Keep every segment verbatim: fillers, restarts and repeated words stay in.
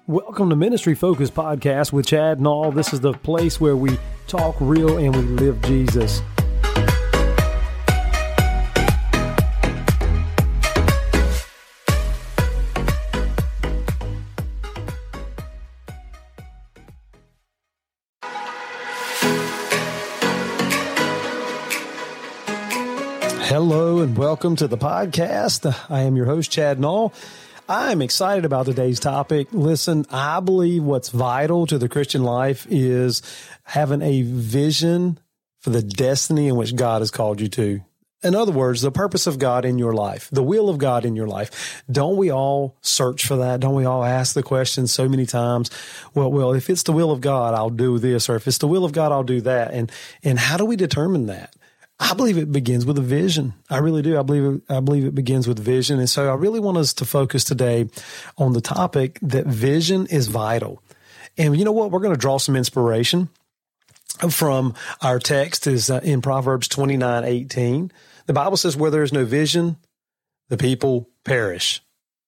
Welcome to Ministry Focus Podcast with Chad Nall. This is the place where we talk real and we live Jesus. Hello and welcome to the podcast. I am your host, Chad Nall. I'm excited about today's topic. Listen, I believe what's vital to the Christian life is having a vision for the destiny in which God has called you to. In other words, the purpose of God in your life, the will of God in your life. Don't we all search for that? Don't we all ask the question so many times? Well, well, if it's the will of God, I'll do this, or if it's the will of God, I'll do that. And, and how do we determine that? I believe it begins with a vision. I really do. I believe, I believe it begins with vision. And so I really want us to focus today on the topic that vision is vital. And you know what? We're going to draw some inspiration from our text is uh, in Proverbs twenty-nine eighteen. The Bible says, where there is no vision, the people perish.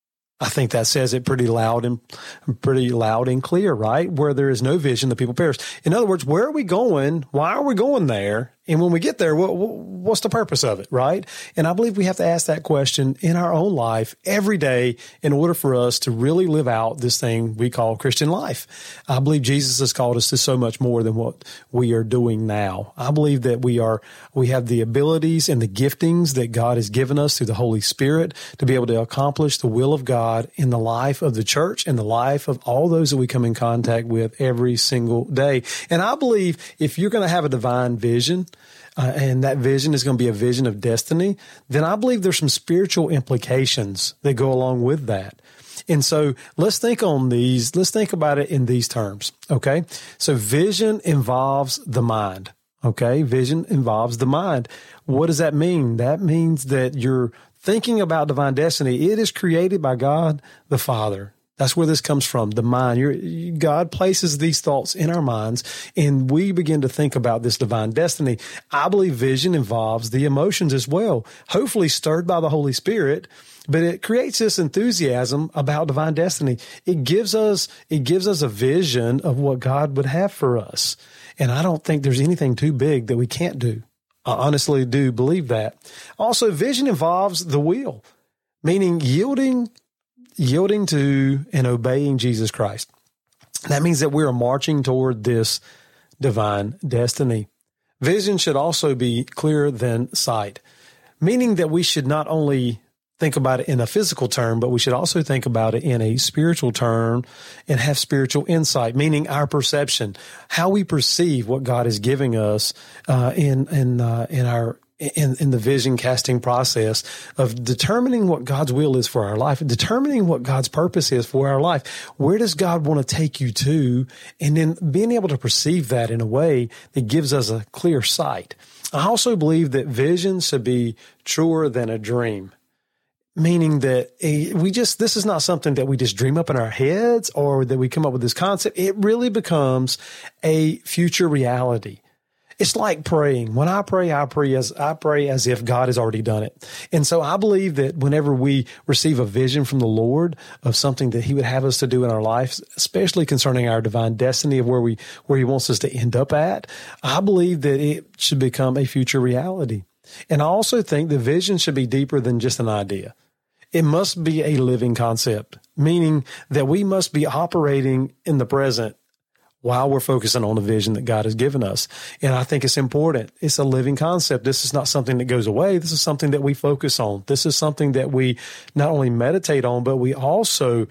I think that says it pretty loud and pretty loud and clear, right? Where there is no vision, the people perish. In other words, where are we going? Why are we going there? And when we get there, what, what's the purpose of it, right? And I believe we have to ask that question in our own life every day in order for us to really live out this thing we call Christian life. I believe Jesus has called us to so much more than what we are doing now. I believe that we are, we have the abilities and the giftings that God has given us through the Holy Spirit to be able to accomplish the will of God in the life of the church and the life of all those that we come in contact with every single day. And I believe if you're going to have a divine vision, Uh, and that vision is going to be a vision of destiny, then I believe there's some spiritual implications that go along with that. And so let's think on these, let's think about it in these terms, okay? So vision involves the mind, okay? Vision involves the mind. What does that mean? That means that you're thinking about divine destiny. It is created by God the Father. That's where this comes from, the mind. You're, God places these thoughts in our minds, and we begin to think about this divine destiny. I believe vision involves the emotions as well, hopefully stirred by the Holy Spirit, but it creates this enthusiasm about divine destiny. It gives us, it gives us a vision of what God would have for us. And I don't think there's anything too big that we can't do. I honestly do believe that. Also, vision involves the will, meaning yielding Yielding to and obeying Jesus Christ. That means that we are marching toward this divine destiny. Vision should also be clearer than sight, meaning that we should not only think about it in a physical term, but we should also think about it in a spiritual term and have spiritual insight, meaning our perception, how we perceive what God is giving us uh, in in uh, in our In, in the vision casting process of determining what God's will is for our life, determining what God's purpose is for our life. Where does God want to take you to? And then being able to perceive that in a way that gives us a clear sight. I also believe that vision should be truer than a dream, meaning that a, we just, this is not something that we just dream up in our heads or that we come up with this concept. It really becomes a future reality. It's like praying. When I pray, I pray as I pray as if God has already done it. And so I believe that whenever we receive a vision from the Lord of something that He would have us to do in our lives, especially concerning our divine destiny of where we where He wants us to end up at, I believe that it should become a future reality. And I also think the vision should be deeper than just an idea. It must be a living concept, meaning that we must be operating in the present while we're focusing on the vision that God has given us. And I think it's important. It's a living concept. This is not something that goes away. This is something that we focus on. This is something that we not only meditate on, but we also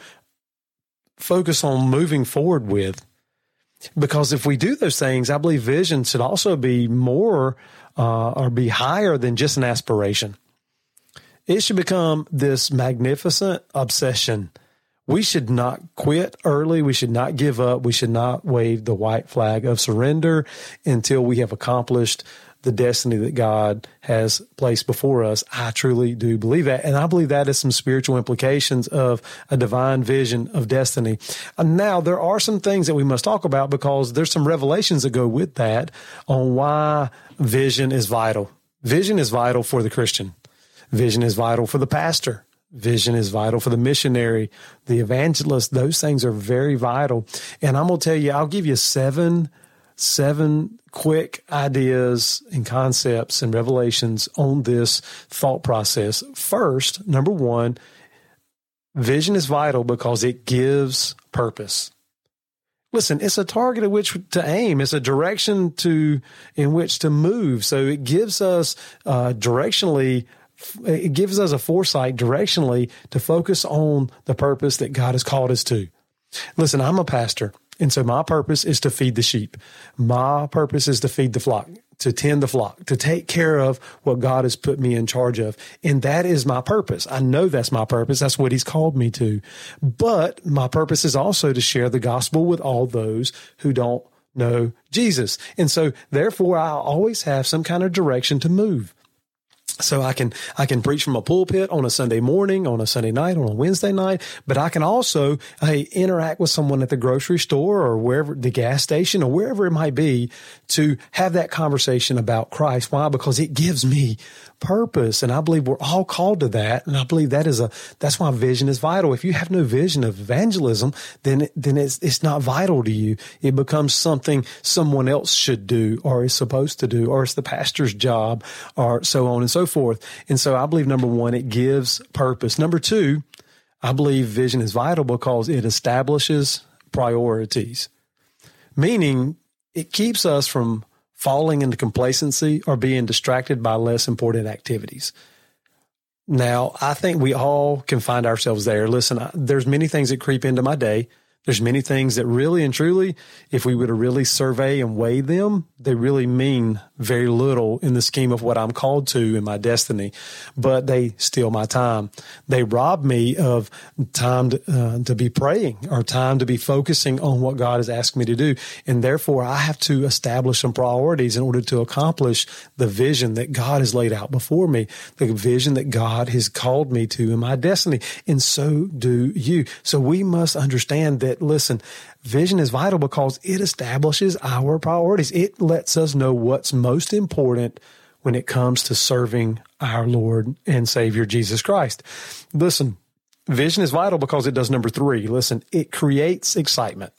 focus on moving forward with. Because if we do those things, I believe vision should also be more uh, or be higher than just an aspiration. It should become this magnificent obsession. We should not quit early. We should not give up. We should not wave the white flag of surrender until we have accomplished the destiny that God has placed before us. I truly do believe that. And I believe that is some spiritual implications of a divine vision of destiny. And now, there are some things that we must talk about because there's some revelations that go with that on why vision is vital. Vision is vital for the Christian. Vision is vital for the pastor. Vision is vital for the missionary, the evangelist. Those things are very vital. And I'm going to tell you, I'll give you seven, seven quick ideas and concepts and revelations on this thought process. First, number one, vision is vital because it gives purpose. Listen, it's a target at which to aim. It's a direction to in which to move. So it gives us uh, directionally, it gives us a foresight directionally to focus on the purpose that God has called us to. Listen, I'm a pastor, and so my purpose is to feed the sheep. My purpose is to feed the flock, to tend the flock, to take care of what God has put me in charge of. And that is my purpose. I know that's my purpose. That's what he's called me to. But my purpose is also to share the gospel with all those who don't know Jesus. And so therefore, I always have some kind of direction to move. So I can, I can preach from a pulpit on a Sunday morning, on a Sunday night, on a Wednesday night, but I can also hey, interact with someone at the grocery store or wherever, the gas station or wherever it might be, to have that conversation about Christ. Why? Because it gives me purpose. And I believe we're all called to that. And I believe that is a, that's why vision is vital. If you have no vision of evangelism, then, then it's, it's not vital to you. It becomes something someone else should do or is supposed to do, or it's the pastor's job, or so on and so forth. And so I believe, number one, it gives purpose. Number two, I believe vision is vital because it establishes priorities, meaning it keeps us from falling into complacency or being distracted by less important activities. Now, I think we all can find ourselves there. Listen, I, there's many things that creep into my day. There's many things that really and truly, if we were to really survey and weigh them, they really mean very little in the scheme of what I'm called to in my destiny, but they steal my time. They rob me of time to, uh, to be praying or time to be focusing on what God has asked me to do. And therefore, I have to establish some priorities in order to accomplish the vision that God has laid out before me, the vision that God has called me to in my destiny. And so do you. So we must understand that, listen, vision is vital because it establishes our priorities. It lets us know what's most important when it comes to serving our Lord and Savior, Jesus Christ. Listen, vision is vital because it does number three. Listen, it creates excitement.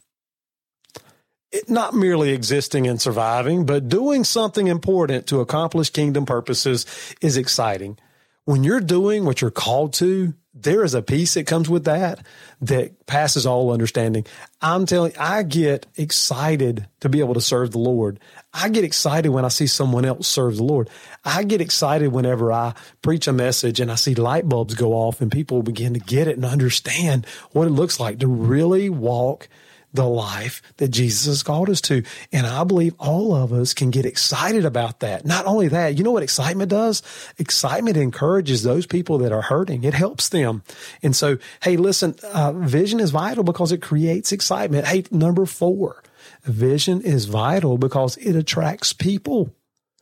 It not merely existing and surviving, but doing something important to accomplish kingdom purposes is exciting. When you're doing what you're called to, there is a peace that comes with that that passes all understanding. I'm telling you, I get excited to be able to serve the Lord. I get excited when I see someone else serve the Lord. I get excited whenever I preach a message and I see light bulbs go off and people begin to get it and understand what it looks like to really walk the life that Jesus has called us to. And I believe all of us can get excited about that. Not only that, you know what excitement does? Excitement encourages those people that are hurting. It helps them. And so, hey, listen, uh, vision is vital because it creates excitement. Hey, number four, vision is vital because it attracts people.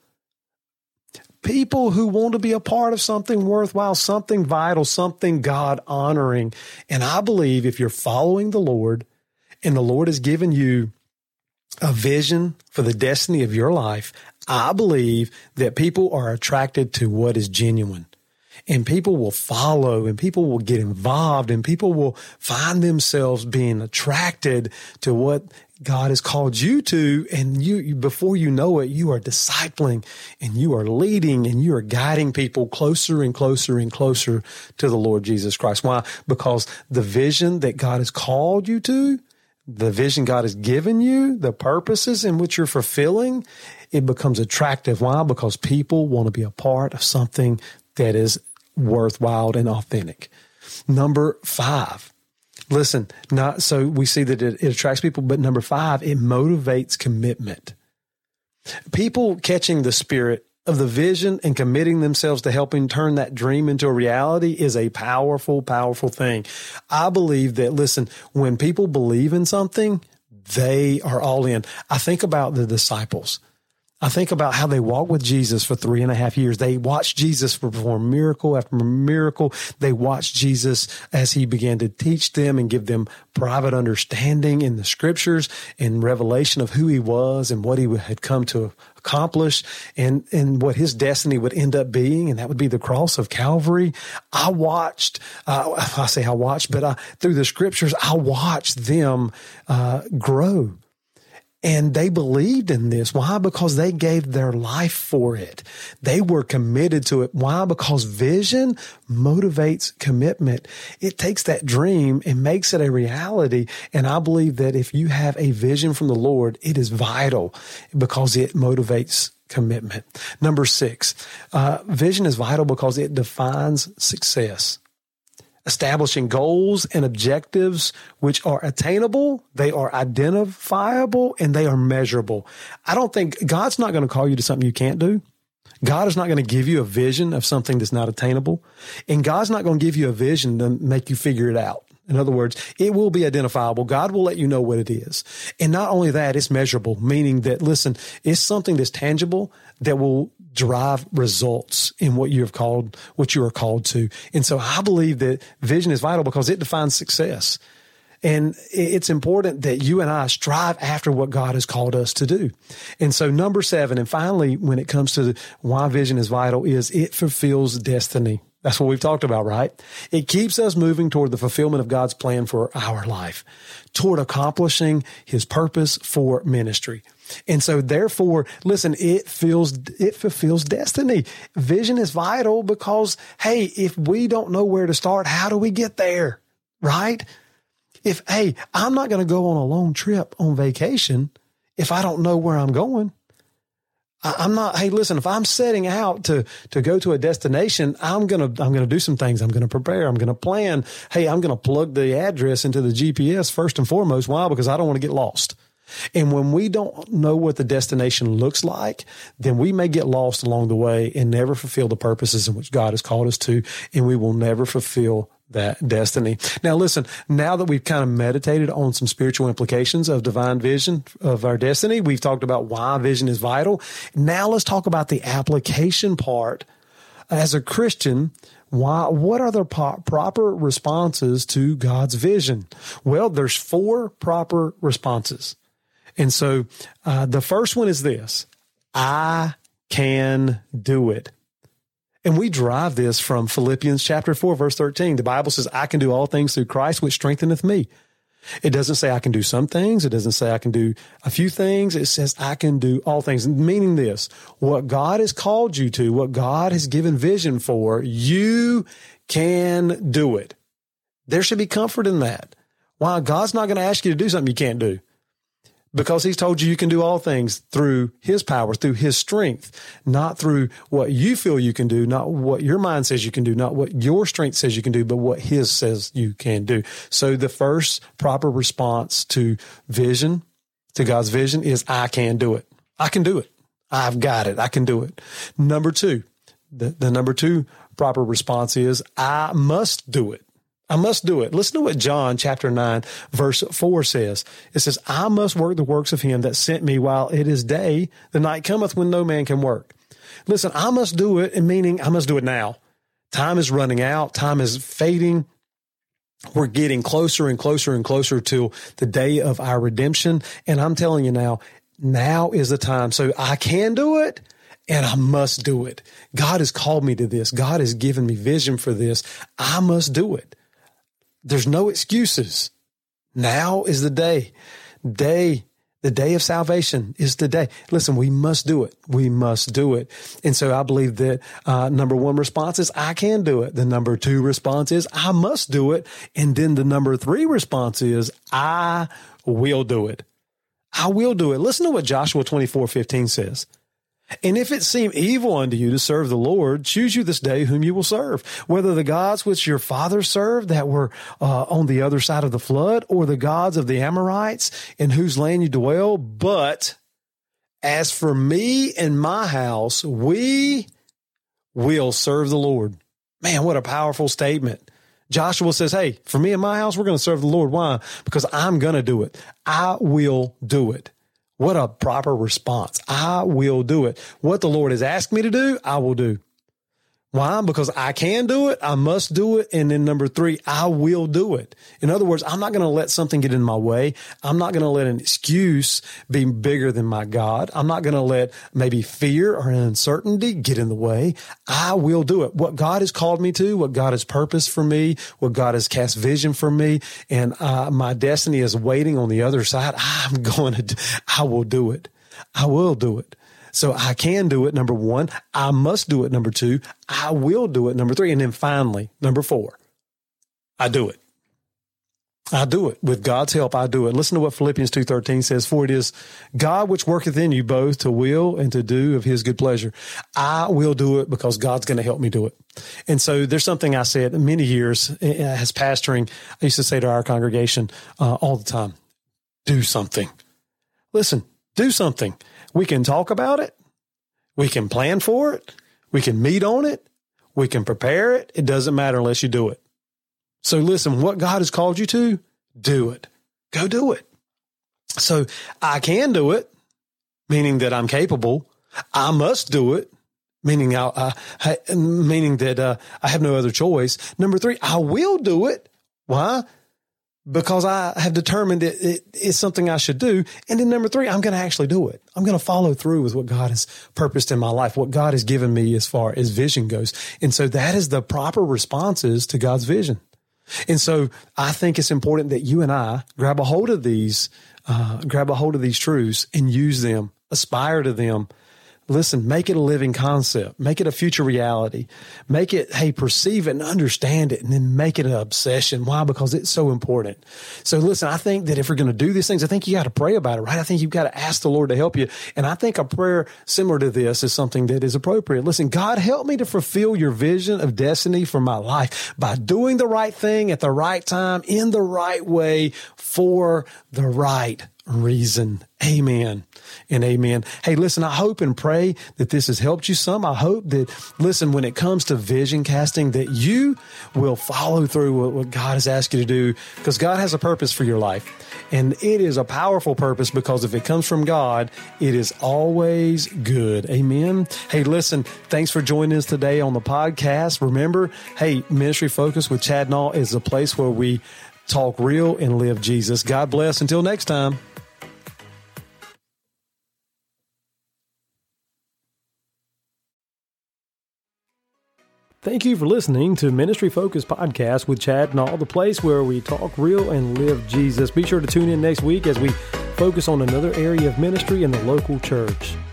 People who want to be a part of something worthwhile, something vital, something God honoring. And I believe if you're following the Lord, and the Lord has given you a vision for the destiny of your life, I believe that people are attracted to what is genuine. And people will follow, and people will get involved, and people will find themselves being attracted to what God has called you to. And you, you, before you know it, you are discipling, and you are leading, and you are guiding people closer and closer and closer to the Lord Jesus Christ. Why? Because the vision that God has called you to, the vision God has given you, the purposes in which you're fulfilling, it becomes attractive. Why? Because people want to be a part of something that is worthwhile and authentic. Number five, listen, not so we see that it, it attracts people, but number five, it motivates commitment. People catching the spirit of the vision and committing themselves to helping turn that dream into a reality is a powerful, powerful thing. I believe that, listen, when people believe in something, they are all in. I think about the disciples. I think about how they walked with Jesus for three and a half years. They watched Jesus perform miracle after miracle. They watched Jesus as he began to teach them and give them private understanding in the scriptures and revelation of who he was and what he had come to accomplish and, and what his destiny would end up being. And that would be the cross of Calvary. I watched, uh, I say I watched, but I, through the scriptures, I watched them uh, grow. And they believed in this. Why? Because they gave their life for it. They were committed to it. Why? Because vision motivates commitment. It takes that dream and makes it a reality. And I believe that if you have a vision from the Lord, it is vital because it motivates commitment. Number six, uh, vision is vital because it defines success. Establishing goals and objectives which are attainable, they are identifiable, and they are measurable. I don't think God's not going to call you to something you can't do. God is not going to give you a vision of something that's not attainable. And God's not going to give you a vision to make you figure it out. In other words, it will be identifiable. God will let you know what it is. And not only that, it's measurable, meaning that, listen, it's something that's tangible that will drive results in what you have called, what you are called to. And so I believe that vision is vital because it defines success. And it's important that you and I strive after what God has called us to do. And so number seven, and finally, when it comes to why vision is vital, is it fulfills destiny. That's what we've talked about, right? It keeps us moving toward the fulfillment of God's plan for our life, toward accomplishing his purpose for ministry. And so therefore, listen, it feels, it fulfills destiny. Vision is vital because, hey, if we don't know where to start, how do we get there? Right? If, hey, I'm not going to go on a long trip on vacation if I don't know where I'm going. I'm not, hey, listen, if I'm setting out to, to go to a destination, I'm going to, I'm going to do some things. I'm going to prepare. I'm going to plan. Hey, I'm going to plug the address into the G P S first and foremost. Why? Because I don't want to get lost. And when we don't know what the destination looks like, then we may get lost along the way and never fulfill the purposes in which God has called us to. And we will never fulfill that destiny. Now, listen, now that we've kind of meditated on some spiritual implications of divine vision of our destiny, we've talked about why vision is vital. Now let's talk about the application part. As a Christian, why, what are the po- proper responses to God's vision? Well, there's four proper responses. And so uh, the first one is this: I can do it. And we derive this from Philippians chapter four, verse thirteen. The Bible says, I can do all things through Christ, which strengtheneth me. It doesn't say I can do some things. It doesn't say I can do a few things. It says I can do all things, meaning this: what God has called you to, what God has given vision for, you can do it. There should be comfort in that. Why? God's not going to ask you to do something you can't do, because he's told you you can do all things through his power, through his strength, not through what you feel you can do, not what your mind says you can do, not what your strength says you can do, but what his says you can do. So the first proper response to vision, to God's vision, is I can do it. I can do it. I've got it. I can do it. Number two, the, the number two proper response is I must do it. I must do it. Listen to what John chapter nine, verse four says. It says, I must work the works of him that sent me while it is day. The night cometh when no man can work. Listen, I must do it, and meaning I must do it now. Time is running out. Time is fading. We're getting closer and closer and closer to the day of our redemption. And I'm telling you now, now is the time. So I can do it, and I must do it. God has called me to this. God has given me vision for this. I must do it. There's no excuses. Now is the day. Day, the day of salvation is today. Listen, we must do it. We must do it. And so I believe that uh, number one response is I can do it. The number two response is I must do it. And then the number three response is I will do it. I will do it. Listen to what Joshua twenty-four fifteen says. And if it seem evil unto you to serve the Lord, choose you this day whom you will serve, whether the gods which your fathers served that were uh, on the other side of the flood, or the gods of the Amorites in whose land you dwell. But as for me and my house, we will serve the Lord. Man, what a powerful statement. Joshua says, hey, for me and my house, we're going to serve the Lord. Why? Because I'm going to do it. I will do it. What a proper response. I will do it. What the Lord has asked me to do, I will do. Why? Because I can do it. I must do it. And then number three, I will do it. In other words, I'm not going to let something get in my way. I'm not going to let an excuse be bigger than my God. I'm not going to let maybe fear or uncertainty get in the way. I will do it. What God has called me to, what God has purposed for me, what God has cast vision for me, and uh, my destiny is waiting on the other side. I'm going to, do, I will do it. I will do it. So I can do it, number one. I must do it, number two. I will do it, number three. And then finally, number four, I do it. I do it. With God's help, I do it. Listen to what Philippians two thirteen says, for it is God which worketh in you both to will and to do of his good pleasure. I will do it because God's going to help me do it. And so there's something I said many years as pastoring. I used to say to our congregation uh, all the time, do something. Listen, do something. We can talk about it. We can plan for it. We can meet on it. We can prepare it. It doesn't matter unless you do it. So listen, what God has called you to, do it. Go do it. So I can do it, meaning that I'm capable. I must do it, meaning I, I meaning that uh, I have no other choice. Number three, I will do it. Why? Because I have determined it, it is something I should do. And then number three, I'm going to actually do it. I'm going to follow through with what God has purposed in my life, what God has given me as far as vision goes. And so that is the proper responses to God's vision. And so I think it's important that you and I grab a hold of these, uh, grab a hold of these truths and use them, aspire to them. Listen, make it a living concept. Make it a future reality. Make it, hey, perceive it and understand it, and then make it an obsession. Why? Because it's so important. So listen, I think that if we're going to do these things, I think you got to pray about it, right? I think you've got to ask the Lord to help you. And I think a prayer similar to this is something that is appropriate. Listen, God, help me to fulfill your vision of destiny for my life by doing the right thing at the right time, in the right way, for the right reason. Amen and amen. Hey, listen, I hope and pray that this has helped you some. I hope that, listen, when it comes to vision casting, that you will follow through with what God has asked you to do, because God has a purpose for your life. And it is a powerful purpose, because if it comes from God, it is always good. Amen. Hey, listen, thanks for joining us today on the podcast. Remember, hey, Ministry Focus with Chad Nall is a place where we talk real and live Jesus. God bless. Until next time. Thank you for listening to Ministry Focus Podcast with Chad Nall, the place where we talk real and live Jesus. Be sure to tune in next week as we focus on another area of ministry in the local church.